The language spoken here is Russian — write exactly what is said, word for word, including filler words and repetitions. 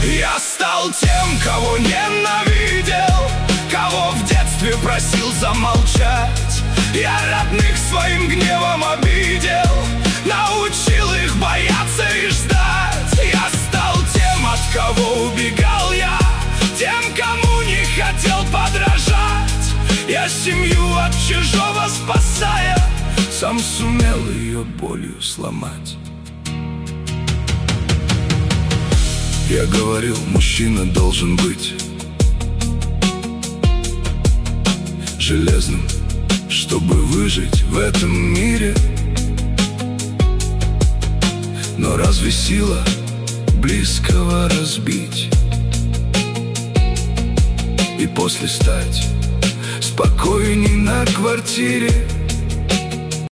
Я стал тем, кого ненавидел, кого в детстве просил замолчать. Я родных своим гневом обидел, научил их бояться и ждать. Я стал тем, от кого убегал я, тем, кому не хотел подражать. Я семью от чужого спасая, сам сумел ее болью сломать. Я говорил, мужчина должен быть железным, чтобы выжить в этом мире. Но разве сила близкого разбить и после стать спокойней на квартире?